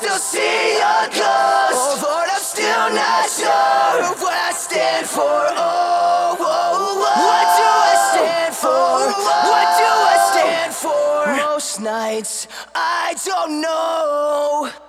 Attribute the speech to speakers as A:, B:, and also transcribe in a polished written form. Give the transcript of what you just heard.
A: still see your ghost. Oh Lord, I'm still not sure what I stand for. Oh, oh, oh. What do I stand for? What do I stand for? Most nights I don't know.